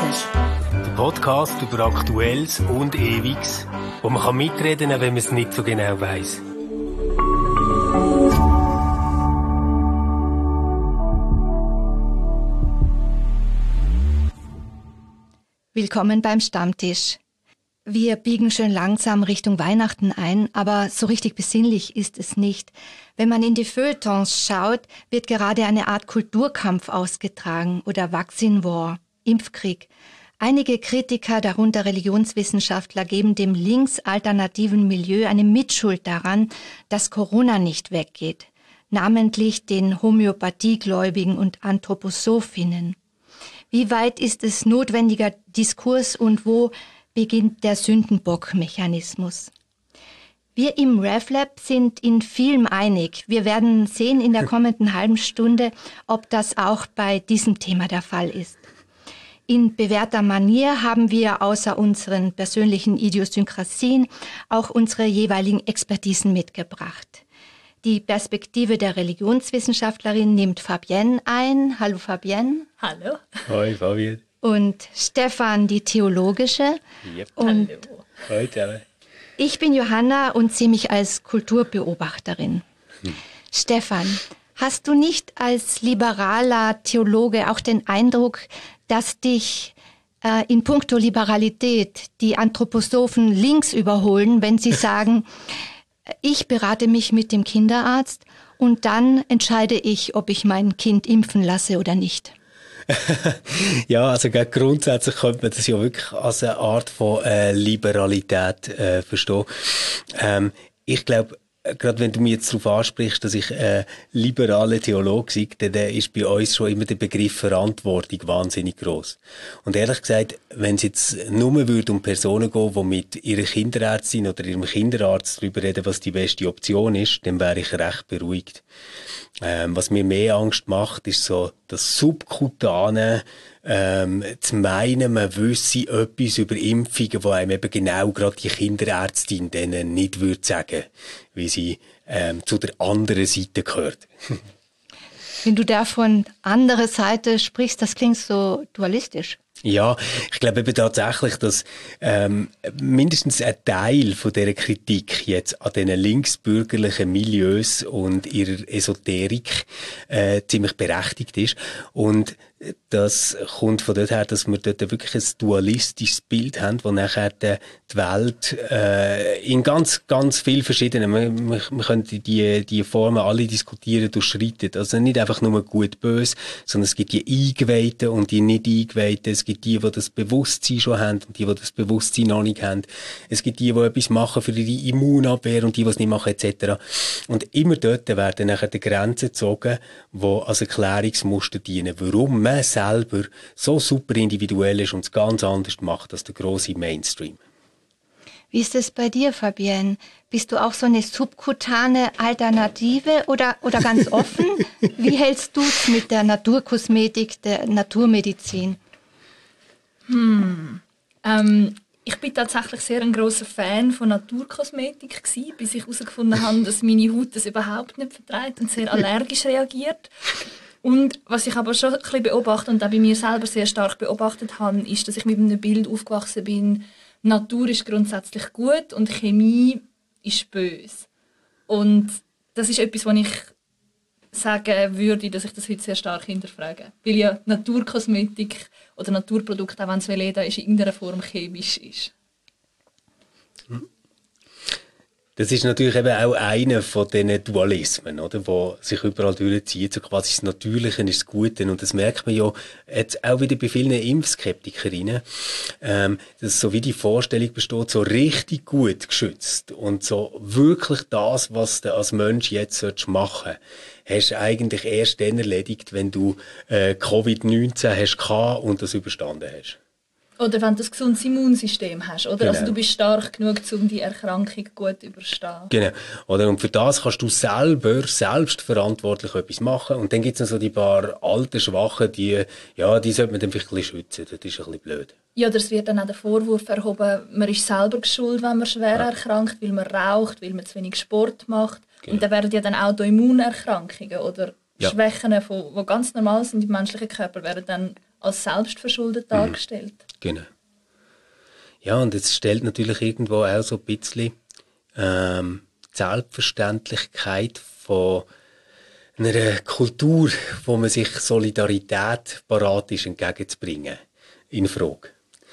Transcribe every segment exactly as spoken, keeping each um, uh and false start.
Stammtisch. Der Podcast über Aktuelles und Ewiges, wo man kann mitreden kann, wenn man es nicht so genau weiss. Willkommen beim Stammtisch. Wir biegen schön langsam Richtung Weihnachten ein, aber so richtig besinnlich ist es nicht. Wenn man in die Feuilletons schaut, wird gerade eine Art Kulturkampf ausgetragen oder Vaccine War, Impfkrieg. Einige Kritiker, darunter Religionswissenschaftler, geben dem linksalternativen Milieu eine Mitschuld daran, dass Corona nicht weggeht, namentlich den Homöopathiegläubigen und Anthroposophinnen. Wie weit ist es notwendiger Diskurs und wo beginnt der Sündenbock-Mechanismus? Wir im RevLab sind in vielem einig. Wir werden sehen in der kommenden halben Stunde, ob das auch bei diesem Thema der Fall ist. In bewährter Manier haben wir außer unseren persönlichen Idiosynkrasien auch unsere jeweiligen Expertisen mitgebracht. Die Perspektive der Religionswissenschaftlerin nimmt Fabienne ein. Hallo Fabienne. Hallo. Hoi Fabienne. Und Stefan, die theologische. Yep. Und Hallo. Hoi zusammen. Ich bin Johanna und sehe mich als Kulturbeobachterin. Hm. Stefan, hast du nicht als liberaler Theologe auch den Eindruck, dass dich äh, in puncto Liberalität die Anthroposophen links überholen, wenn sie sagen, ich berate mich mit dem Kinderarzt und dann entscheide ich, ob ich mein Kind impfen lasse oder nicht? Ja, also grundsätzlich könnte man das ja wirklich als eine Art von äh, Liberalität äh, verstehen. Ähm, ich glaube, gerade wenn du mich jetzt darauf ansprichst, dass ich äh, liberaler Theologe sei, dann äh, ist bei uns schon immer der Begriff Verantwortung wahnsinnig gross. Und ehrlich gesagt, wenn es jetzt nur würde um Personen gehen, die mit ihrer Kinderärztin oder ihrem Kinderarzt darüber reden, was die beste Option ist, dann wäre ich recht beruhigt. Ähm, was mir mehr Angst macht, ist so das Subkutane, ähm, zu meinen, man wüsste etwas über Impfungen, wo einem eben genau gerade die Kinderärztin denen nicht würde sagen, wie sie ähm, zu der anderen Seite gehört. Wenn du da von anderer Seite sprichst, das klingt so dualistisch. Ja, ich glaube eben tatsächlich, dass ähm, mindestens ein Teil von dieser Kritik jetzt an diesen linksbürgerlichen Milieus und ihrer Esoterik äh, ziemlich berechtigt ist. Und das kommt von dort her, dass wir dort wirklich ein dualistisches Bild haben, wo nachher die, die Welt äh, in ganz, ganz vielen verschiedenen, wir, wir, wir können die, die Formen alle diskutieren, durchschreitet. Also nicht einfach nur gut-böse, sondern es gibt die Eingeweihten und die nicht Eingeweihten. Es gibt die, die das Bewusstsein schon haben und die, die das Bewusstsein noch nicht haben. Es gibt die, die etwas machen für ihre Immunabwehr und die, die es nicht machen, et cetera. Und immer dort werden nachher die Grenzen gezogen, die als Erklärungsmuster dienen. Warum man selber so super individuell ist und es ganz anders macht als der grosse Mainstream. Wie ist es bei dir, Fabienne? Bist du auch so eine subkutane Alternative oder, oder ganz offen? Wie hältst du es mit der Naturkosmetik, der Naturmedizin? Hm. Ähm, ich bin tatsächlich sehr ein grosser Fan von Naturkosmetik gewesen, bis ich herausgefunden habe, dass meine Haut das überhaupt nicht verträgt und sehr allergisch reagiert. Und was ich aber schon ein bisschen beobachte und auch bei mir selber sehr stark beobachtet habe, ist, dass ich mit einem Bild aufgewachsen bin, Natur ist grundsätzlich gut und Chemie ist böse. Und das ist etwas, was ich sagen würde, dass ich das heute sehr stark hinterfrage. Weil ja Naturkosmetik oder Naturprodukte, auch wenn es Veleda ist, in irgendeiner Form chemisch ist. Das ist natürlich eben auch einer von diesen Dualismen, oder, die sich überall durchziehen. So quasi das Natürliche ist das Gute. Und das merkt man ja jetzt auch wieder bei vielen Impfskeptikerinnen, ähm, dass so wie die Vorstellung besteht, so richtig gut geschützt und so wirklich das, was du als Mensch jetzt machen sollst, hast du eigentlich erst dann erledigt, wenn du äh, Covid neunzehn hast gehabt und das überstanden hast. Oder wenn du ein gesundes Immunsystem hast, oder? Genau. Also du bist stark genug, um die Erkrankung gut zu überstehen. Genau. Oder? Und für das kannst du selber, selbstverantwortlich etwas machen. Und dann gibt es noch so die paar alten Schwachen, die, ja, die sollte man dann vielleicht ein bisschen schützen. Das ist ein bisschen blöd. Ja, oder es wird dann auch der Vorwurf erhoben, man ist selber schuld, wenn man schwer ja. erkrankt, weil man raucht, weil man zu wenig Sport macht. Genau. Und dann werden ja dann Autoimmunerkrankungen oder ja. Schwächen, die ganz normal sind im menschlichen Körper, werden dann als selbstverschuldet dargestellt. Genau. Ja, und es stellt natürlich irgendwo auch so ein bisschen ähm, die Selbstverständlichkeit von einer Kultur, wo man sich Solidarität parat ist, entgegenzubringen, in Frage.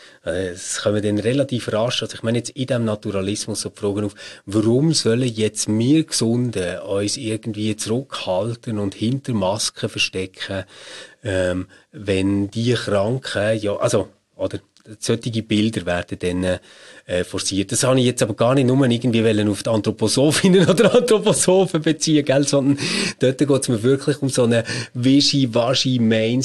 Es kommen dann relativ rasch, also ich meine jetzt in diesem Naturalismus so die Frage auf, warum sollen jetzt wir Gesunden uns irgendwie zurückhalten und hinter Masken verstecken, ähm, wenn die Kranken, ja, also, oder, solche Bilder werden dann äh, forciert. Das habe ich jetzt aber gar nicht nur irgendwie auf die Anthroposophinnen oder Anthroposophen beziehen, gell? Sondern dort geht es mir wirklich um so eine wischi-waschi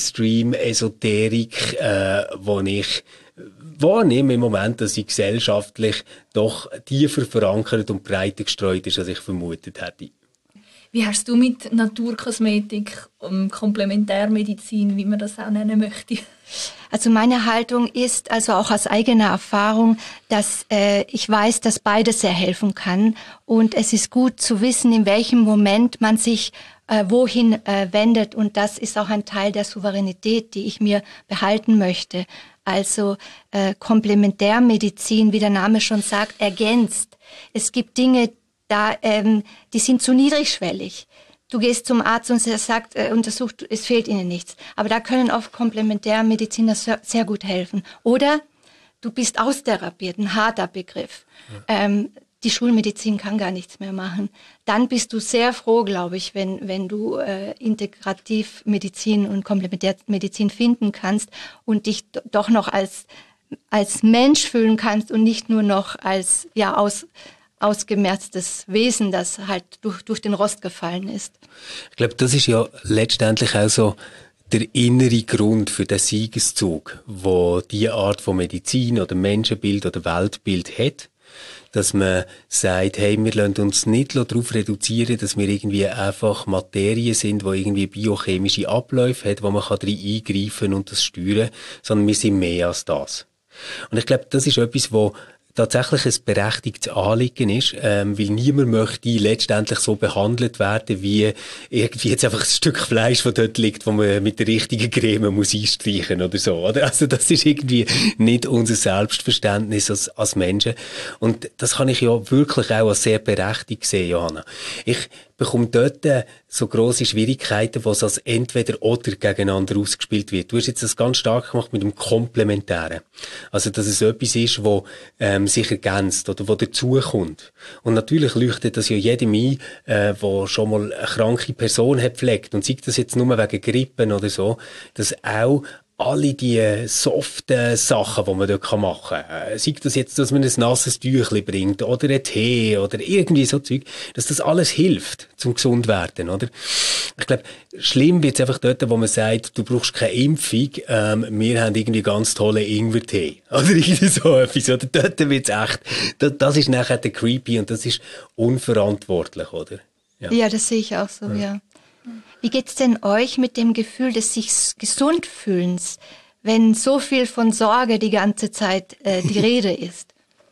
Mainstream-Esoterik, äh, wo ich wahrnehme im Moment, dass sie gesellschaftlich doch tiefer verankert und breiter gestreut ist, als ich vermutet hätte. Wie hast du mit Naturkosmetik und Komplementärmedizin, wie man das auch nennen möchte? Also meine Haltung ist, also auch aus eigener Erfahrung, dass äh, ich weiß, dass beides sehr helfen kann. Und es ist gut zu wissen, in welchem Moment man sich äh, wohin äh, wendet. Und das ist auch ein Teil der Souveränität, die ich mir behalten möchte. Also äh, Komplementärmedizin, wie der Name schon sagt, ergänzt. Es gibt Dinge, da ähm, die sind zu niedrigschwellig. Du gehst zum Arzt und er sagt, äh, untersucht, es fehlt ihnen nichts. Aber da können auch Komplementärmediziner sehr, sehr gut helfen. Oder du bist austherapiert, ein harter Begriff. Ja. Ähm, die Schulmedizin kann gar nichts mehr machen. Dann bist du sehr froh, glaube ich, wenn, wenn du äh, Integrativmedizin und Komplementärmedizin finden kannst und dich d- doch noch als, als Mensch fühlen kannst und nicht nur noch als, ja, aus, ausgemerztes Wesen, das halt durch, durch den Rost gefallen ist. Ich glaube, das ist ja letztendlich auch so der innere Grund für den Siegeszug, wo diese Art von Medizin oder Menschenbild oder Weltbild hat, dass man sagt, hey, wir lassen uns nicht darauf reduzieren, dass wir irgendwie einfach Materien sind, die irgendwie biochemische Abläufe hat, wo man kann drin eingreifen und das steuern, sondern wir sind mehr als das. Und ich glaube, das ist etwas, wo tatsächlich ein berechtigtes Anliegen ist, ähm, weil niemand möchte letztendlich so behandelt werden, wie irgendwie jetzt einfach ein Stück Fleisch, das dort liegt, wo man mit der richtigen Creme muss einstreichen oder so, oder? Also das ist irgendwie nicht unser Selbstverständnis als, als Menschen. Und das kann ich ja wirklich auch als sehr berechtigt sehen, Johanna. Ich bekomme dort so grosse Schwierigkeiten, wo es als Entweder-Oder gegeneinander ausgespielt wird. Du hast jetzt das ganz stark gemacht mit dem Komplementären. Also, dass es etwas ist, wo ähm, sich ergänzt oder wo dazukommt. Und natürlich leuchtet das ja jedem ein, äh, wo schon mal eine kranke Person hat pflegt. Und sei das jetzt nur wegen Grippen oder so, dass auch alle die soften Sachen, die man dort machen kann, äh, sei das jetzt, dass man ein nasses Tüchlein bringt oder einen Tee oder irgendwie so Zeug, dass das alles hilft zum gesund werden, oder? Ich glaube, schlimm wird es einfach dort, wo man sagt, du brauchst keine Impfung, ähm, wir haben irgendwie ganz tolle Ingwertee oder irgendwie so etwas, oder? Dort wird es echt, das, das ist nachher der creepy und das ist unverantwortlich, oder? Ja, ja, das sehe ich auch so, ja. ja. Wie geht's denn euch mit dem Gefühl des sich gesund fühlens, wenn so viel von Sorge die ganze Zeit äh, die Rede ist?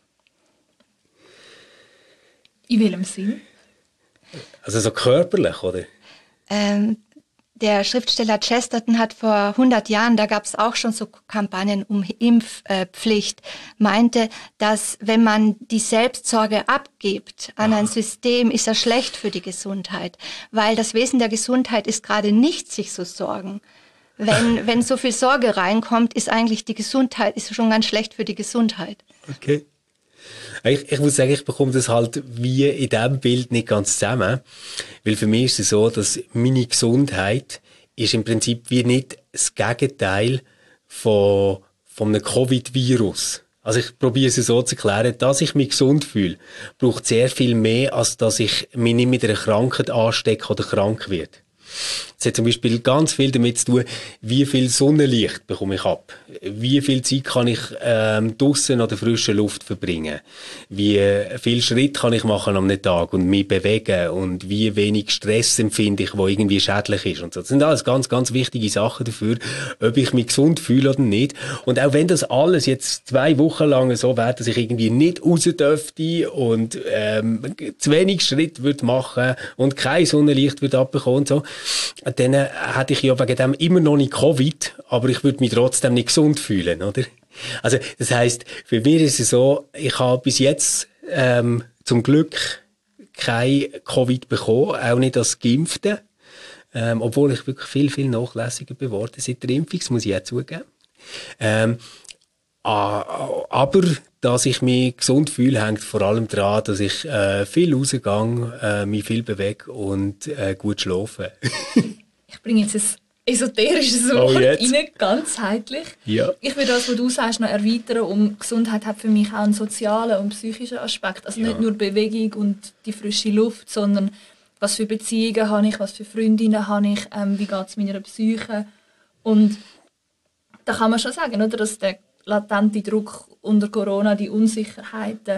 In welchem Sinn? Also so körperlich, oder? Ähm, der Schriftsteller Chesterton hat vor hundert Jahren, da gab es auch schon so Kampagnen um Impfpflicht, meinte, dass wenn man die Selbstsorge abgibt an ein System, ist das schlecht für die Gesundheit. Weil das Wesen der Gesundheit ist gerade nicht, sich so sorgen. Wenn, wenn so viel Sorge reinkommt, ist eigentlich die Gesundheit, ist schon ganz schlecht für die Gesundheit. Okay. Ich, ich muss sagen, ich bekomme das halt wie in diesem Bild nicht ganz zusammen. Weil für mich ist es so, dass meine Gesundheit ist im Prinzip wie nicht das Gegenteil von, von einem Covid-Virus. Also ich probiere es so zu erklären, dass ich mich gesund fühle, braucht sehr viel mehr, als dass ich mich nicht mit einer Krankheit anstecke oder krank werde. Es hat zum Beispiel ganz viel damit zu tun, wie viel Sonnenlicht bekomme ich ab, wie viel Zeit kann ich ähm, draussen an der frischen Luft verbringen, wie viel Schritt kann ich machen am Tag und mich bewegen und wie wenig Stress empfinde ich, wo irgendwie schädlich ist und so. Das sind alles ganz, ganz wichtige Sachen dafür, ob ich mich gesund fühle oder nicht. Und auch wenn das alles jetzt zwei Wochen lang so wäre, dass ich irgendwie nicht raus dürfte und ähm, zu wenig Schritt würde machen und kein Sonnenlicht würde abbekommen und so, dann hätte ich ja wegen dem immer noch nicht Covid, aber ich würde mich trotzdem nicht gesund fühlen, oder? Also, das heisst, für mich ist es so, ich habe bis jetzt ähm, zum Glück kein Covid bekommen, auch nicht als Geimpfte, ähm, obwohl ich wirklich viel, viel nachlässiger geworden seit der Impfung, das muss ich auch zugeben. Ähm, aber dass ich mich gesund fühle, hängt vor allem daran, dass ich äh, viel rausgehe, äh, mich viel bewege und äh, gut schlafe. Ich bringe jetzt ein esoterisches Wort oh, rein, ganzheitlich. Ja. Ich würde das, was du sagst, noch erweitern. Um Gesundheit hat für mich auch einen sozialen und psychischen Aspekt. Also ja. Nicht nur Bewegung und die frische Luft, sondern was für Beziehungen habe ich, was für Freundinnen habe ich, ähm, wie geht es meiner Psyche. Und da kann man schon sagen, oder, dass der latente Druck unter Corona, die Unsicherheiten,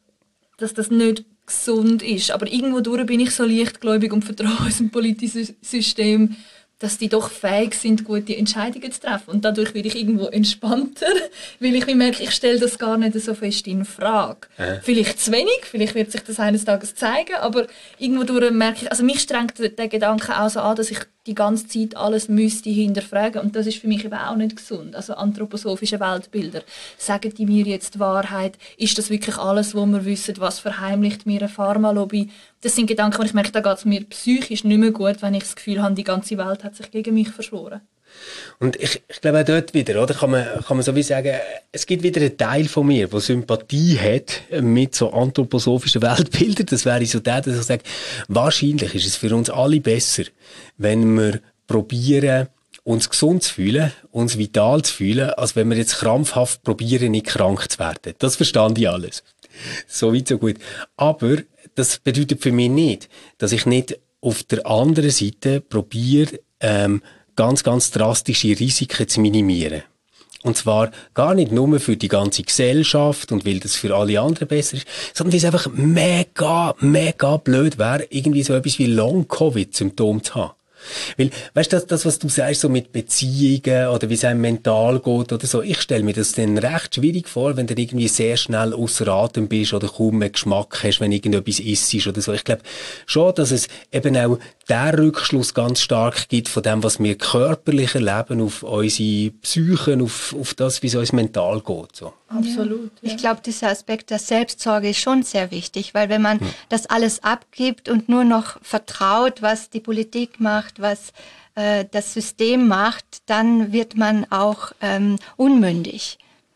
dass das nicht gesund ist. Aber irgendwo durch bin ich so leichtgläubig und vertraue unserem politischen System, dass die doch fähig sind, gute Entscheidungen zu treffen. Und dadurch werde ich irgendwo entspannter, weil ich merke, ich stelle das gar nicht so fest in Frage. Äh. Vielleicht zu wenig, vielleicht wird sich das eines Tages zeigen, aber irgendwo durch merke ich, also mich strengt der Gedanke auch so an, dass ich die ganze Zeit alles müsste hinterfragen. Und das ist für mich eben auch nicht gesund. Also anthroposophische Weltbilder. Sagen die mir jetzt die Wahrheit? Ist das wirklich alles, was wir wissen? Was verheimlicht mir eine Pharmalobby? Das sind Gedanken, wo ich merke, da geht es mir psychisch nicht mehr gut, wenn ich das Gefühl habe, die ganze Welt hat sich gegen mich verschworen. Und ich, ich glaube auch dort wieder, oder, kann man, kann man so wie sagen, es gibt wieder einen Teil von mir, der Sympathie hat mit so anthroposophischen Weltbildern. Das wäre so der, dass ich sage, wahrscheinlich ist es für uns alle besser, wenn wir probieren, uns gesund zu fühlen, uns vital zu fühlen, als wenn wir jetzt krampfhaft probieren, nicht krank zu werden. Das verstand ich alles. So weit, so gut. Aber das bedeutet für mich nicht, dass ich nicht auf der anderen Seite probiere, ähm, ganz, ganz drastische Risiken zu minimieren. Und zwar gar nicht nur für die ganze Gesellschaft und weil das für alle anderen besser ist, sondern weil es einfach mega, mega blöd wäre, irgendwie so etwas wie Long-Covid-Symptome zu haben. Weil, weißt du, das, das, was du sagst, so mit Beziehungen oder wie es einem mental geht oder so, ich stelle mir das dann recht schwierig vor, wenn du irgendwie sehr schnell ausser Atem bist oder kaum mehr Geschmack hast, wenn irgendetwas isst oder so. Ich glaube schon, dass es eben auch der Rückschluss ganz stark gibt von dem, was wir körperlich erleben, auf unsere Psychen, auf, auf das, wie es uns mental geht. So. Absolut. Ja. Ich glaube, dieser Aspekt der Selbstsorge ist schon sehr wichtig, weil wenn man hm. das alles abgibt und nur noch vertraut, was die Politik macht, was äh, das System macht, dann wird man auch ähm, unmündig.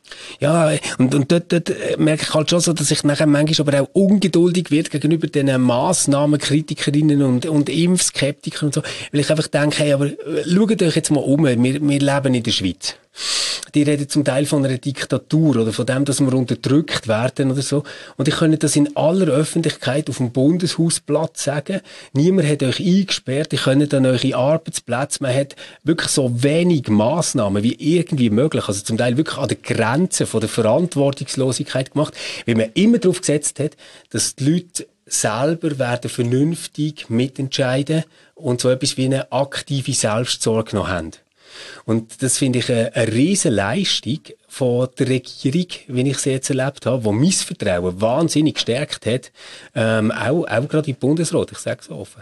Ja, und, und dort, dort merke ich halt schon so, dass ich nachher manchmal aber auch ungeduldig wird gegenüber den Massnahmenkritikerinnen und, und Impfskeptikern und so, weil ich einfach denke, hey, aber schaut euch jetzt mal um, wir, wir leben in der Schweiz. Die reden zum Teil von einer Diktatur oder von dem, dass wir unterdrückt werden oder so. Und ich könnte das in aller Öffentlichkeit auf dem Bundeshausplatz sagen. Niemand hat euch eingesperrt. Ihr könnt an eure Arbeitsplätze. Man hat wirklich so wenig Massnahmen wie irgendwie möglich. Also zum Teil wirklich an der Grenze von der Verantwortungslosigkeit gemacht, weil man immer darauf gesetzt hat, dass die Leute selber werden vernünftig mitentscheiden und so etwas wie eine aktive Selbstsorge noch haben. Und das finde ich eine, eine riesen Leistung von der Regierung, wie ich sie jetzt erlebt habe, die mein Vertrauen wahnsinnig gestärkt hat, ähm, auch, auch gerade im Bundesrat, ich sage es offen.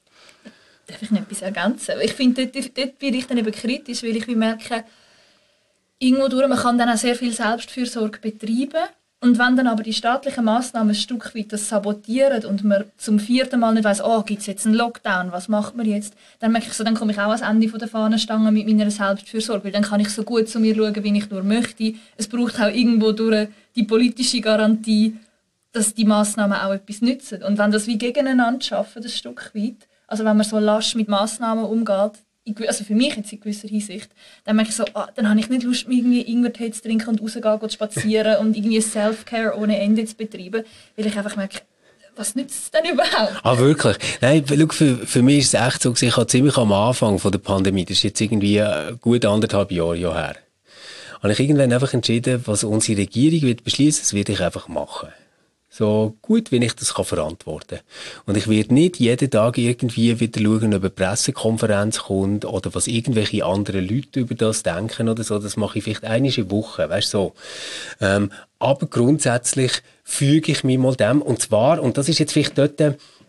Darf ich noch etwas ergänzen? Ich finde, dort, dort bin ich dann eben kritisch, weil ich merke, irgendwo durch, man kann dann auch sehr viel Selbstfürsorge betreiben. Und wenn dann aber die staatlichen Massnahmen ein Stück weit das sabotieren und man zum vierten Mal nicht weiss, oh, gibt es jetzt einen Lockdown, was macht man jetzt? Dann merke ich so, dann komme ich auch ans Ende der Fahnenstange mit meiner Selbstfürsorge, weil dann kann ich so gut zu mir schauen, wie ich nur möchte. Es braucht auch irgendwo durch die politische Garantie, dass die Massnahmen auch etwas nützen. Und wenn das wie gegeneinander arbeiten, ein Stück weit, also wenn man so lasch mit Massnahmen umgeht, also für mich jetzt in gewisser Hinsicht, dann merke ich so, ah, dann habe ich nicht Lust, irgendwie Ingwertee zu trinken und rauszugehen, zu spazieren und irgendwie Self-Care ohne Ende zu betreiben, weil ich einfach merke, was nützt es denn überhaupt? Ah, wirklich? Nein, schau, für, für mich ist es echt so, ich habe ziemlich am Anfang von der Pandemie, das ist jetzt irgendwie gut anderthalb Jahre her, habe ich irgendwann einfach entschieden, was unsere Regierung wird beschließen, das werde ich einfach machen. So gut, wie ich das kann verantworten. Und ich werde nicht jeden Tag irgendwie wieder schauen, ob eine Pressekonferenz kommt oder was irgendwelche anderen Leute über das denken oder so. Das mache ich vielleicht einmal in der Woche, weißt du, so. Ähm, aber grundsätzlich füge ich mich mal dem, und zwar, und das ist jetzt vielleicht dort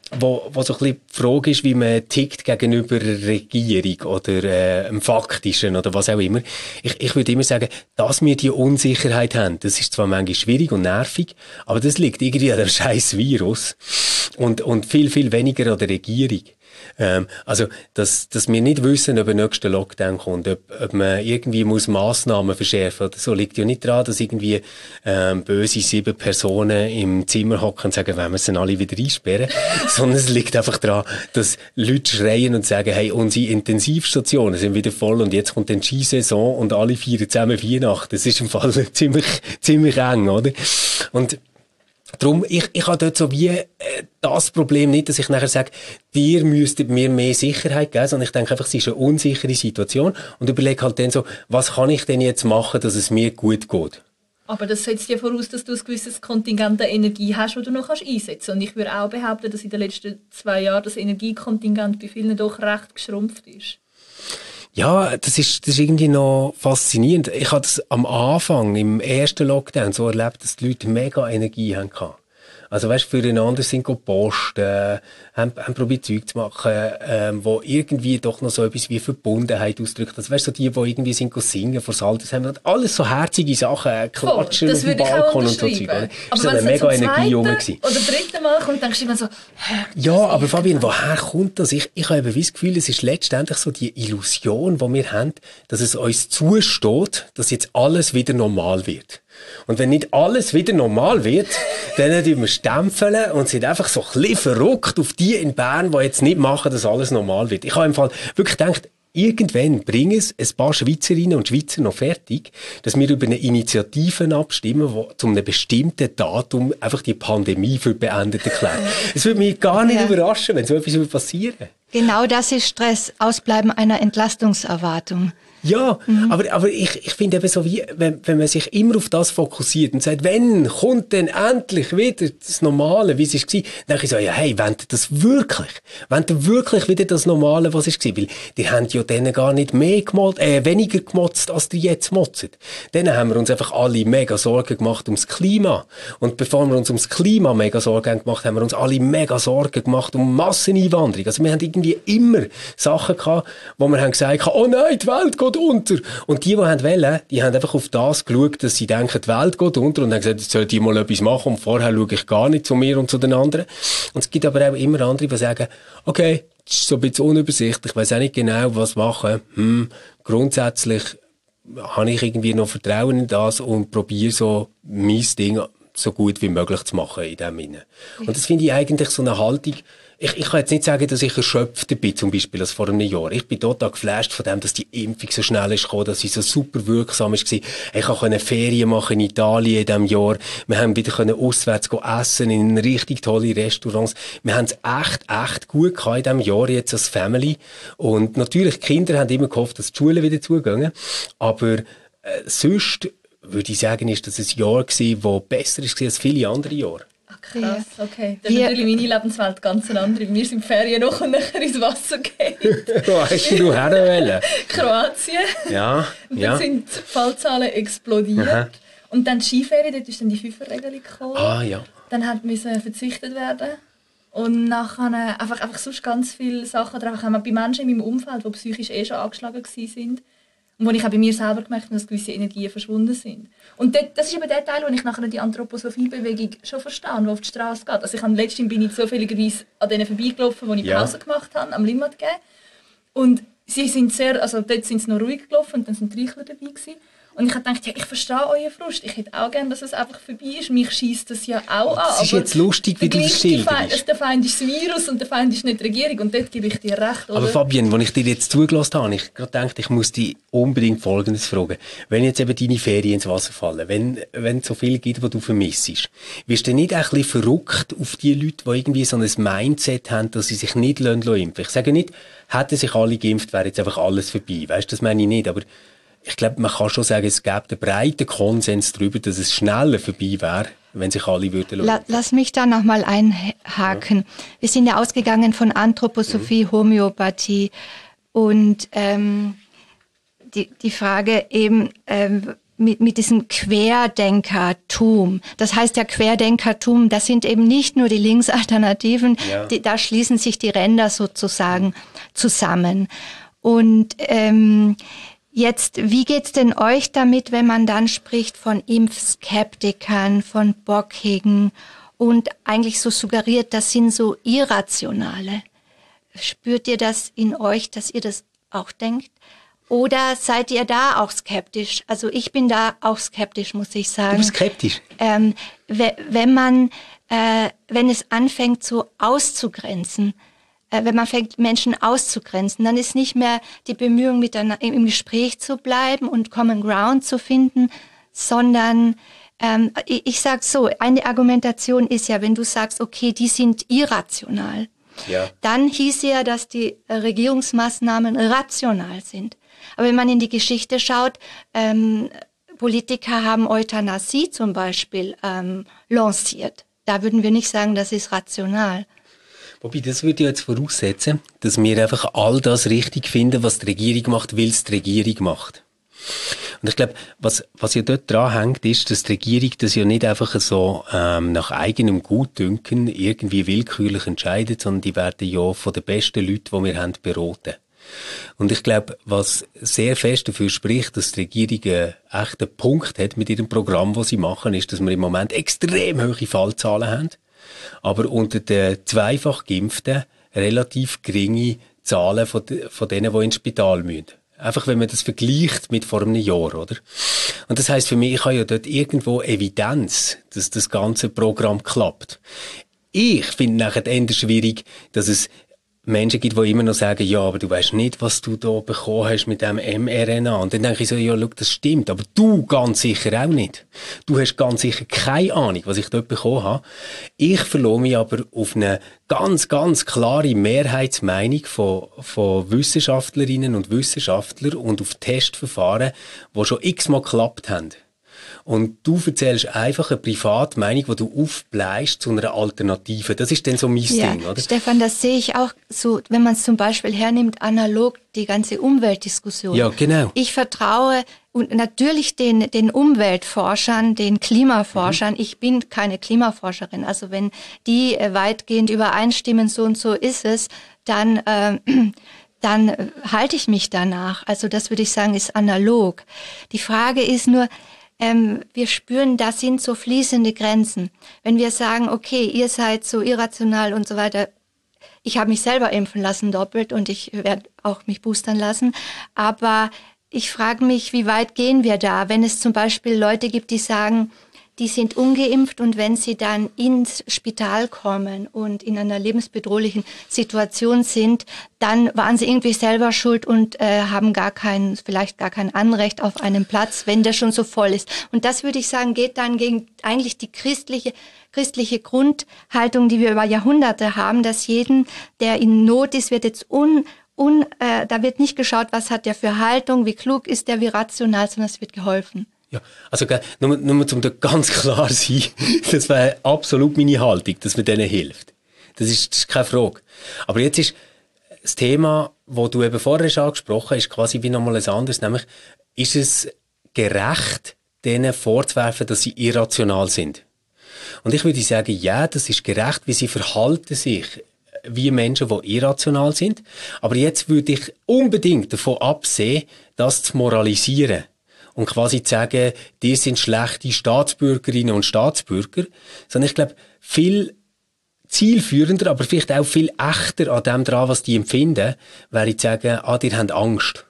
wo, wo so ein bisschen die Frage ist, wie man tickt gegenüber einer Regierung oder äh, einem Faktischen oder was auch immer. Ich, ich würde immer sagen, dass wir die Unsicherheit haben, das ist zwar manchmal schwierig und nervig, aber das liegt irgendwie an dem scheiß Virus und, und viel, viel weniger an der Regierung. Ähm, also, dass, dass wir nicht wissen, ob der nächste Lockdown kommt, ob, ob man irgendwie muss Massnahmen verschärfen oder so, liegt ja nicht daran, dass irgendwie ähm, böse sieben Personen im Zimmer hocken und sagen, wenn wir sie alle wieder einsperren, sondern es liegt einfach daran, dass Leute schreien und sagen, hey, unsere Intensivstationen sind wieder voll und jetzt kommt die Skisaison und alle feiern zusammen Weihnachten. Das ist im Fall ziemlich, ziemlich eng, oder? Und Darum, ich, ich habe dort so wie äh, das Problem nicht, dass ich nachher sage, dir müsstet mir mehr Sicherheit geben, sondern ich denke einfach, es ist eine unsichere Situation und überlege halt dann so, was kann ich denn jetzt machen, dass es mir gut geht? Aber das setzt ja voraus, dass du ein gewisses Kontingent an Energie hast, das du noch einsetzen kannst. Und ich würde auch behaupten, dass in den letzten zwei Jahren das Energiekontingent bei vielen doch recht geschrumpft ist. Ja, das ist, das ist irgendwie noch faszinierend. Ich habe das am Anfang, im ersten Lockdown, so erlebt, dass die Leute mega Energie hatten. Also weißt, füreinander sind gepostet, äh, haben, haben probiert Zeug zu machen, ähm, wo irgendwie doch noch so etwas wie Verbundenheit ausdrückt. Also weißt, so die, die irgendwie sind singen vor das Altersheim, alles so herzige Sachen, äh, klatschen oh, auf dem Balkon und so Zeug. Aber das war eine mega Energie rum. Oder dritte Mal kommt, denkst du immer so, hä, ja, aber Fabian, woher kommt das? Ich, ich habe eben das Gefühl, es ist letztendlich so die Illusion, die wir haben, dass es uns zusteht, dass jetzt alles wieder normal wird. Und wenn nicht alles wieder normal wird, dann tun wir stempeln und sind einfach so ein bisschen verrückt auf die in Bern, die jetzt nicht machen, dass alles normal wird. Ich habe im Fall wirklich gedacht, irgendwann bringen es ein paar Schweizerinnen und Schweizer noch fertig, dass wir über eine Initiative abstimmen, die zu einem bestimmten Datum einfach die Pandemie für beendet erklärt. Es würde mich gar nicht ja. überraschen, wenn so etwas passieren würde. Genau das ist Stress, Ausbleiben einer Entlastungserwartung. Ja, mhm. aber, aber ich, ich finde eben so wie, wenn, wenn man sich immer auf das fokussiert und sagt, wenn kommt denn endlich wieder das Normale, wie es war, dann denke ich so, ja, hey, wollt ihr das wirklich? Wollt ihr wirklich wieder das Normale, was es war? Weil die haben ja denen gar nicht mehr gemotzt, äh, weniger gemotzt, als die jetzt motzen. Dann haben wir uns einfach alle mega Sorgen gemacht ums Klima. Und bevor wir uns ums Klima mega Sorgen gemacht haben, haben wir uns alle mega Sorgen gemacht um Masseneinwanderung. Also wir haben irgendwie immer Sachen gehabt, wo wir haben gesagt haben, oh nein, die Welt geht unter. Und die, die wollen, die haben einfach auf das geschaut, dass sie denken, die Welt geht unter und haben gesagt, jetzt sollte ich mal etwas machen und vorher schaue ich gar nicht zu mir und zu den anderen. Und es gibt aber auch immer andere, die sagen, okay, das ist so ein bisschen unübersichtlich, ich weiss auch nicht genau, was machen. Hm, grundsätzlich habe ich irgendwie noch Vertrauen in das und probiere so mein Ding so gut wie möglich zu machen in dem Sinne. Und das finde ich eigentlich so eine Haltung. Ich, ich kann jetzt nicht sagen, dass ich erschöpfter bin, zum Beispiel, als vor einem Jahr. Ich bin total geflasht von dem, dass die Impfung so schnell ist gekommen, dass sie so super wirksam ist gewesen. Ich konnte Ferien machen in Italien in diesem Jahr. Wir haben wieder können auswärts essen in richtig tolle Restaurants. Wir haben es echt, echt gut gehabt in diesem Jahr jetzt als Family. Und natürlich, die Kinder haben immer gehofft, dass die Schulen wieder zugehen. Aber äh, sonst würde ich sagen, ist das ein Jahr gewesen, das besser ist als viele andere Jahre. Krass, okay. Das ist natürlich meine Lebenswelt ganz eine andere. Wir sind Ferien noch und nachher ins Wasser gehen. Wo hast du herwählen? Kroatien. Ja, und dann ja. sind die Fallzahlen explodiert. Aha. Und dann die Skiferien, dort ist dann die Fünferregelung gekommen. Ah, ja. Dann hat müssen verzichtet werden. Und nachher einfach, einfach sonst ganz viele Sachen drauf. Haben wir bei Menschen in meinem Umfeld, die psychisch eh schon angeschlagen waren. Und wo ich auch bei mir selber gemerkt habe, dass gewisse Energien verschwunden sind. Und das, das ist eben der Teil, wo ich nachher die Anthroposophie-Bewegung schon verstehe, die auf die Straße geht. Also ich habe letztens bin ich zufälligerweise an denen vorbeigelaufen, wo ich ja. Pause gemacht habe, am Limmat gegeben. Und sie sind sehr, also dort sind sie noch ruhig gelaufen und dann sind die Reichler dabei gewesen. Und ich habe gedacht, ja, ich verstehe euren Frust. Ich hätte auch gerne, dass es einfach vorbei ist. Mich scheisst das ja auch an. Es ist jetzt lustig, wie du das schilderst. Der Feind ist das Virus und der Feind ist nicht die Regierung. Und dort gebe ich dir recht, oder? Aber Fabian, als ich dir jetzt zugelassen habe, habe ich gerade gedacht, ich muss dich unbedingt Folgendes fragen. Wenn jetzt eben deine Ferien ins Wasser fallen, wenn, wenn es so viel gibt, was du vermissst, wirst du nicht ein bisschen verrückt auf die Leute, die irgendwie so ein Mindset haben, dass sie sich nicht impfen lassen? Ich sage nicht, hätten sich alle geimpft, wäre jetzt einfach alles vorbei. Weißt du, das meine ich nicht. Aber ich glaube, man kann schon sagen, es gibt einen breiten Konsens darüber, dass es schneller vorbei wäre, wenn sich alle würden La- Lass mich da nochmal einhaken. Ja. Wir sind ja ausgegangen von Anthroposophie, mhm. Homöopathie und ähm, die, die Frage eben, ähm, mit, mit diesem Querdenkertum. Das heißt ja Querdenkertum, das sind eben nicht nur die Linksalternativen, ja. die, da schließen sich die Ränder sozusagen zusammen. Und ähm, jetzt, wie geht's denn euch damit, wenn man dann spricht von Impfskeptikern, von Bockigen und eigentlich so suggeriert, das sind so Irrationale? Spürt ihr das in euch, dass ihr das auch denkt? Oder seid ihr da auch skeptisch? Also ich bin da auch skeptisch, muss ich sagen. Du bist skeptisch? Ähm, wenn man, äh, wenn es anfängt so auszugrenzen, äh, wenn man fängt Menschen auszugrenzen, dann ist nicht mehr die Bemühung, miteinander im Gespräch zu bleiben und Common Ground zu finden, sondern ähm, ich, ich sag so, eine Argumentation ist ja, wenn du sagst, okay, die sind irrational, ja. dann hieß ja, dass die Regierungsmaßnahmen rational sind. Aber wenn man in die Geschichte schaut, ähm, Politiker haben Euthanasie zum Beispiel ähm, lanciert. Da würden wir nicht sagen, das ist rational. Wobei, das würde ja jetzt voraussetzen, dass wir einfach all das richtig finden, was die Regierung macht, weil es die Regierung macht. Und ich glaube, was, was ja dort dran hängt, ist, dass die Regierung das ja nicht einfach so ähm, nach eigenem Gutdünken irgendwie willkürlich entscheidet, sondern die werden ja von den besten Leuten, die wir haben, beraten. Und ich glaube, was sehr fest dafür spricht, dass die Regierung einen echten Punkt hat mit ihrem Programm, das sie machen, ist, dass wir im Moment extrem hohe Fallzahlen haben, aber unter den zweifach Geimpften relativ geringe Zahlen von, de, von denen, die ins Spital müssen. Einfach, wenn man das vergleicht mit vor einem Jahr, oder? Und das heisst für mich, ich habe ja dort irgendwo Evidenz, dass das ganze Programm klappt. Ich finde nachher eher schwierig, dass es Menschen gibt, die immer noch sagen, ja, aber du weißt nicht, was du da bekommen hast mit dem mRNA. Und dann denke ich so, ja, schau, das stimmt, aber du ganz sicher auch nicht. Du hast ganz sicher keine Ahnung, was ich dort bekommen habe. Ich verlasse mich aber auf eine ganz, ganz klare Mehrheitsmeinung von, von Wissenschaftlerinnen und Wissenschaftlern und auf Testverfahren, die schon x-mal geklappt haben. Und du erzählst einfach eine private Meinung, die du aufbläst zu einer Alternative. Das ist dann so mein ja, Ding, oder? Stefan, das sehe ich auch so, wenn man es zum Beispiel hernimmt, analog die ganze Umweltdiskussion. Ja, genau. Ich vertraue und natürlich den, den Umweltforschern, den Klimaforschern. Mhm. Ich bin keine Klimaforscherin. Also wenn die weitgehend übereinstimmen, so und so ist es, dann äh, dann halte ich mich danach. Also das würde ich sagen, ist analog. Die Frage ist nur, Ähm, wir spüren, da sind so fließende Grenzen. Wenn wir sagen, okay, ihr seid so irrational und so weiter. Ich habe mich selber impfen lassen, doppelt, und ich werde auch mich boostern lassen. Aber ich frage mich, wie weit gehen wir da, wenn es zum Beispiel Leute gibt, die sagen, die sind ungeimpft, und wenn sie dann ins Spital kommen und in einer lebensbedrohlichen Situation sind, dann waren sie irgendwie selber schuld und äh, haben gar kein, vielleicht gar kein Anrecht auf einen Platz, wenn der schon so voll ist. Und das, würde ich sagen, geht dann gegen eigentlich die christliche christliche Grundhaltung, die wir über Jahrhunderte haben, dass jeden, der in Not ist, wird jetzt un un äh, da wird nicht geschaut, was hat der für Haltung, wie klug ist der, wie rational, sondern es wird geholfen. Ja, also nur, nur um da ganz klar zu sein, das wäre absolut meine Haltung, dass man denen hilft. Das ist, das ist keine Frage. Aber jetzt ist das Thema, das du eben vorher schon angesprochen hast, ist quasi wie nochmal ein anderes, nämlich, ist es gerecht, denen vorzuwerfen, dass sie irrational sind? Und ich würde sagen, ja, das ist gerecht, wie sie verhalten sich wie Menschen, die irrational sind. Aber jetzt würde ich unbedingt davon absehen, das zu moralisieren. Und quasi zu sagen, die sind schlechte Staatsbürgerinnen und Staatsbürger. Sondern ich glaube, viel zielführender, aber vielleicht auch viel echter an dem dran, was die empfinden, wäre zu sagen, ah, die haben Angst.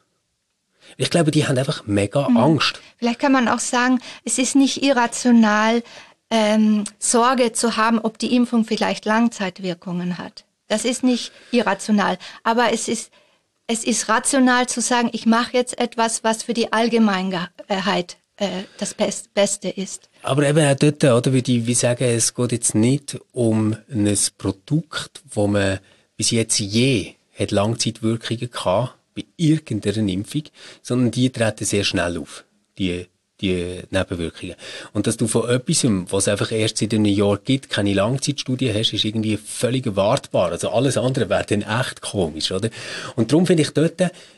Ich glaube, die haben einfach mega mhm. Angst. Vielleicht kann man auch sagen, es ist nicht irrational, ähm, Sorge zu haben, ob die Impfung vielleicht Langzeitwirkungen hat. Das ist nicht irrational. Aber es ist Es ist rational zu sagen, ich mache jetzt etwas, was für die Allgemeinheit äh, das Best- Beste ist. Aber eben auch dort, oder, würde ich wie sagen, es geht jetzt nicht um ein Produkt, wo man bis jetzt je hat Langzeitwirkungen gehabt, bei irgendeiner Impfung, sondern die treten sehr schnell auf, die die Nebenwirkungen. Und dass du von etwas, was es einfach erst seit einem Jahr gibt, keine Langzeitstudie hast, ist irgendwie völlig erwartbar. Also alles andere wäre dann echt komisch, oder? Und darum finde ich dort,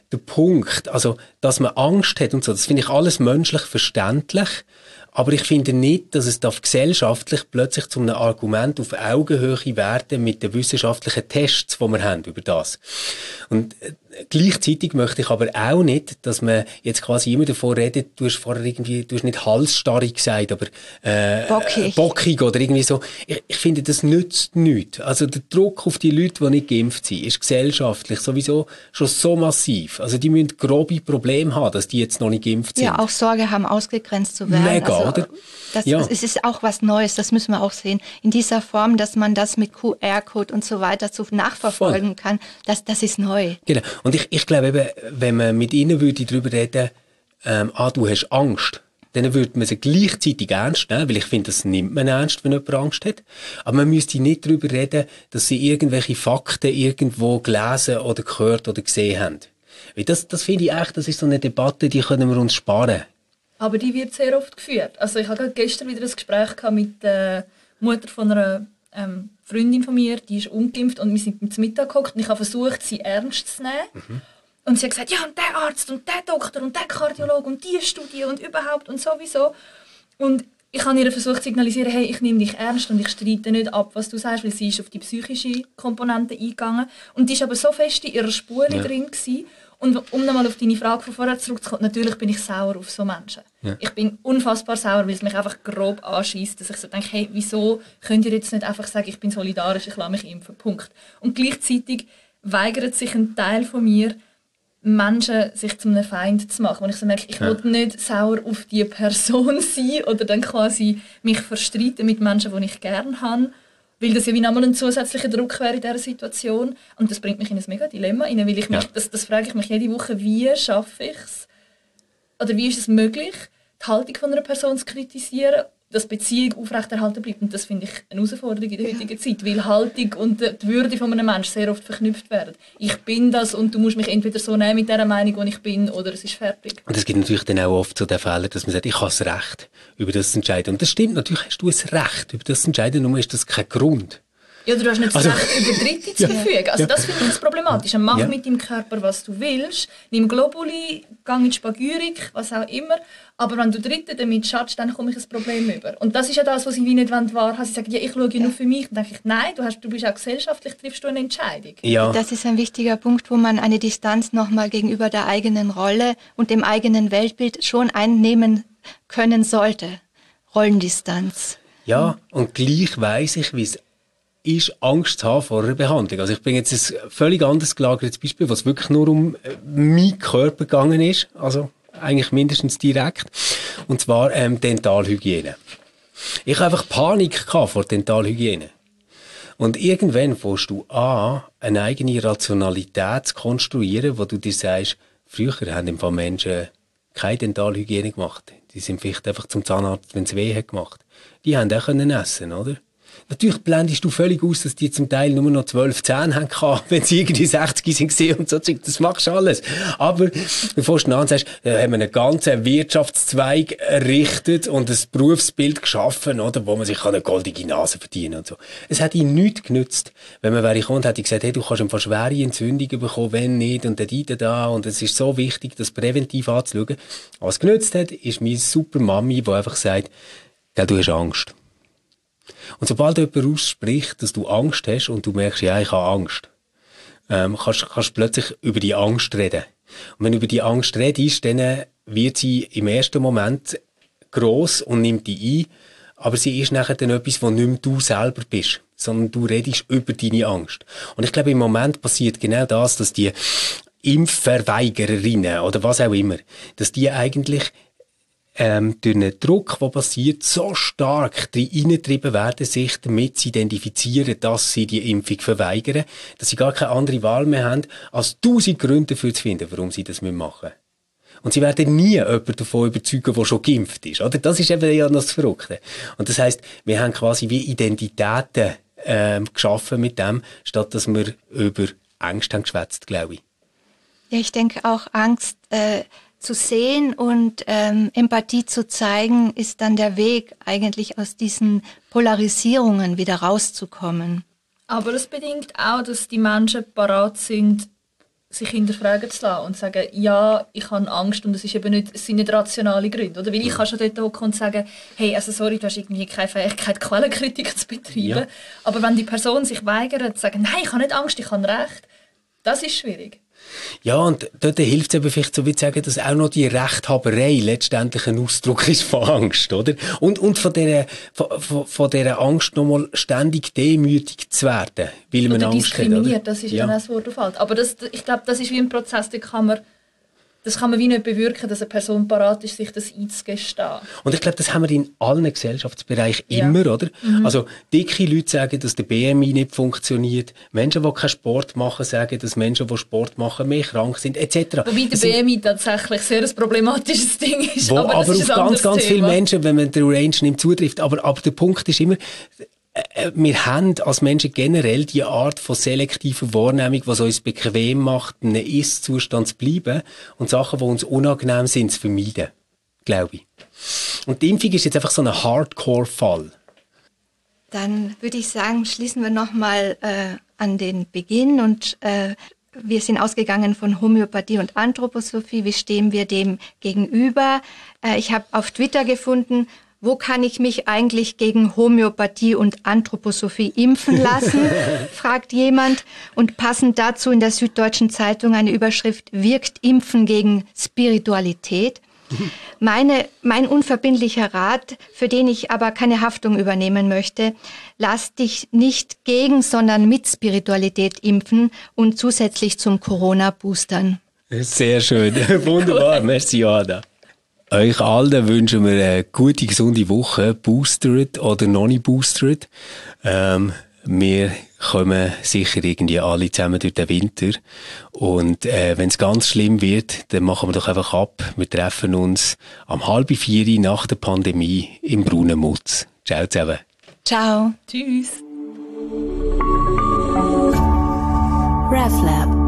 der Punkt, also, dass man Angst hat und so, das finde ich alles menschlich verständlich. Aber ich finde nicht, dass es darf gesellschaftlich plötzlich zu einem Argument auf Augenhöhe werden mit den wissenschaftlichen Tests, die wir haben über das. Und äh, gleichzeitig möchte ich aber auch nicht, dass man jetzt quasi immer davon redet, du hast vorher irgendwie, du hast nicht halsstarrig gesagt, aber äh, bockig. bockig oder irgendwie so. Ich, ich finde, das nützt nichts. Also der Druck auf die Leute, die nicht geimpft sind, ist gesellschaftlich sowieso schon so massiv. Also die müssen grobe Probleme haben, dass die jetzt noch nicht geimpft sind. Ja, auch Sorge haben, ausgegrenzt zu werden. Mega, also, oder? Das, ja. Es ist auch was Neues, das müssen wir auch sehen. In dieser Form, dass man das mit Q R-Code und so weiter so nachverfolgen Voll. kann, das, das ist neu. Genau. Und ich, ich glaube eben, wenn man mit ihnen würde darüber reden, ähm, ah, du hast Angst, dann würde man sie gleichzeitig ernst nehmen, weil ich finde, das nimmt man ernst, wenn jemand Angst hat. Aber man müsste nicht darüber reden, dass sie irgendwelche Fakten irgendwo gelesen oder gehört oder gesehen haben. Weil das, das finde ich echt, das ist so eine Debatte, die können wir uns sparen. Aber die wird sehr oft geführt. Also ich hatte gestern wieder ein Gespräch mit der Mutter von einer ähm, Freundin von mir, die ist ungeimpft und wir sind zum Mittag gekocht und ich habe versucht, sie ernst zu nehmen. Mhm. Und sie hat gesagt, ja und der Arzt und der Doktor und der Kardiologe und die Studie und überhaupt und sowieso. Und ich habe ihr versucht zu signalisieren, hey, ich nehme dich ernst und ich streite nicht ab, was du sagst, weil sie ist auf die psychische Komponente eingegangen. Und die ist aber so fest in ihrer Spur ja. drin gewesen. Und um nochmal auf deine Frage von vorher zurückzukommen, natürlich bin ich sauer auf so Menschen. Ja. Ich bin unfassbar sauer, weil es mich einfach grob anschießt, dass ich so denke, hey, wieso könnt ihr jetzt nicht einfach sagen, ich bin solidarisch, ich lasse mich impfen, Punkt. Und gleichzeitig weigert sich ein Teil von mir, Menschen sich zu einem Feind zu machen. Und ich so merke, ich ja. will nicht sauer auf die Person sein oder dann quasi mich verstreiten mit Menschen, die ich gerne habe, weil das ja wie nochmal ein zusätzlicher Druck wäre in dieser Situation. Und das bringt mich in ein mega Dilemma rein, weil ich mich, ja. das, das frage ich mich jede Woche, wie schaffe ich es, oder wie ist es möglich, die Haltung von einer Person zu kritisieren, dass Beziehung aufrechterhalten bleibt. Und das finde ich eine Herausforderung in der heutigen Zeit, weil Haltung und die Würde von einem Menschen sehr oft verknüpft werden. Ich bin das und du musst mich entweder so nehmen mit dieser Meinung, die ich bin, oder es ist fertig. Und es gibt natürlich dann auch oft so den Fehler, dass man sagt, ich habe das Recht, über das zu entscheiden. Und das stimmt, natürlich hast du ein Recht, über das zu entscheiden, nur ist das kein Grund. Ja, du hast nicht das also, Recht, über Dritte zu verfügen. Also ja. das finde ich das Problematische. Mach ja. mit deinem Körper, was du willst. Nimm Globuli, geh in die Spagyrik, was auch immer. Aber wenn du Dritte damit schadest, dann komme ich ein Problem über. Und das ist ja das, was sie wie nicht wahrhaben. Sie sagen, ja, ich schaue ja nur für mich. Dann denke ich, nein, du, hast, du bist auch gesellschaftlich, triffst du eine Entscheidung. Ja. Das ist ein wichtiger Punkt, wo man eine Distanz nochmal gegenüber der eigenen Rolle und dem eigenen Weltbild schon einnehmen können sollte. Rollendistanz. Ja, und gleich weiss ich, wie es ist, Angst zu haben vor einer Behandlung. Also ich bringe jetzt ein völlig anders gelagertes Beispiel, was wirklich nur um meinen Körper gegangen ist, also eigentlich mindestens direkt, und zwar ähm, Dentalhygiene. Ich habe einfach Panik gehabt vor Dentalhygiene. Und irgendwann fängst du an, eine eigene Rationalität zu konstruieren, wo du dir sagst, früher haben im Fall Menschen keine Dentalhygiene gemacht. Die sind vielleicht einfach zum Zahnarzt, wenn es weh hat gemacht. Die haben auch können essen, oder? Natürlich blendest du völlig aus, dass die zum Teil nur noch zwölf Zähne haben, wenn sie irgendwie sechzig sind gesehen und so. Das machst du alles. Aber bevor du dann sagst, äh, haben wir einen ganzen Wirtschaftszweig errichtet und ein Berufsbild geschaffen, oder, wo man sich eine goldige Nase verdienen und so. Es hat ihm nichts genützt. Wenn man wäre gekommen und hätte gesagt, hey, du kannst einfach schwere Entzündungen bekommen, wenn nicht, und dann da, und es ist so wichtig, das präventiv anzuschauen. Was genützt hat, ist meine super Mami, die einfach sagt, gell, du hast Angst. Und sobald jemand ausspricht, dass du Angst hast und du merkst, ja, ich habe Angst, ähm, kannst du plötzlich über die Angst reden. Und wenn du über die Angst redest, dann wird sie im ersten Moment gross und nimmt die ein, aber sie ist nachher dann etwas, wo nicht mehr du selber bist, sondern du redest über deine Angst. Und ich glaube, im Moment passiert genau das, dass die Impfverweigererinnen oder was auch immer, dass die eigentlich Ähm, durch einen Druck, der passiert, so stark hineingetrieben werden, sich damit zu identifizieren, dass sie die Impfung verweigern, dass sie gar keine andere Wahl mehr haben, als tausend Gründe dafür zu finden, warum sie das machen müssen. Und sie werden nie jemanden davon überzeugen, der schon geimpft ist, oder? Das ist eben ja noch das Verrückte. Und das heisst, wir haben quasi wie Identitäten ähm, geschaffen mit dem, statt dass wir über Angst haben geschwätzt, glaube ich. Ja, ich denke auch Angst äh, zu sehen und ähm, Empathie zu zeigen, ist dann der Weg, eigentlich aus diesen Polarisierungen wieder rauszukommen. Aber das bedingt auch, dass die Menschen parat sind, sich hinterfragen zu lassen und zu sagen, ja, ich habe Angst und es, ist eben nicht, es sind nicht rationale Gründe. Oder? Weil ich kann schon dort hocken und sagen, hey, also sorry, du hast irgendwie keine Fähigkeit, Quellenkritik zu betreiben. Ja. Aber wenn die Person sich weigert, zu sagen, nein, ich habe nicht Angst, ich habe Recht, das ist schwierig. Ja, und dort hilft es eben vielleicht so wie zu sagen, dass auch noch die Rechthaberei letztendlich ein Ausdruck ist von Angst, oder? Und, und von dieser, von, von dieser Angst nochmal ständig demütig zu werden, weil man oder Angst hat, diskriminiert, das ist ja dann auch das Wort auf alt. Aber das, ich glaube, das ist wie ein Prozess, den kann man Das kann man wie nicht bewirken, dass eine Person parat ist, sich das einzugestehen. Und ich glaube, das haben wir in allen Gesellschaftsbereichen ja. immer, oder? Mhm. Also, dicke Leute sagen, dass der B M I nicht funktioniert. Menschen, die keinen Sport machen, sagen, dass Menschen, die Sport machen, mehr krank sind, et cetera. Wobei der B M I tatsächlich sehr ein problematisches Ding ist. Wo aber aber das auf ist ganz, ganz Thema. viele Menschen, wenn man den Range nimmt, zutrifft. Aber, aber der Punkt ist immer, wir haben als Menschen generell die Art von selektiver Wahrnehmung, was uns bequem macht, in einem Ist-Zustand zu bleiben und Sachen, die uns unangenehm sind, zu vermeiden. Glaube ich. Und die Impfung ist jetzt einfach so ein Hardcore-Fall. Dann würde ich sagen, schließen wir nochmal äh, an den Beginn und äh, wir sind ausgegangen von Homöopathie und Anthroposophie. Wie stehen wir dem gegenüber? Äh, ich habe auf Twitter gefunden, wo kann ich mich eigentlich gegen Homöopathie und Anthroposophie impfen lassen, fragt jemand. Und passend dazu in der Süddeutschen Zeitung eine Überschrift, wirkt Impfen gegen Spiritualität? Meine, mein unverbindlicher Rat, für den ich aber keine Haftung übernehmen möchte, lass dich nicht gegen, sondern mit Spiritualität impfen und zusätzlich zum Corona boostern. Sehr schön, wunderbar, merci Johanna. Euch allen wünschen wir eine gute, gesunde Woche, boostert oder noch nicht boostert. Ähm, wir kommen sicher irgendwie alle zusammen durch den Winter. Und äh, wenn es ganz schlimm wird, dann machen wir doch einfach ab. Wir treffen uns am halb vier nach der Pandemie im Braunen Mutz. Ciao zusammen. Ciao. Tschüss. RefLab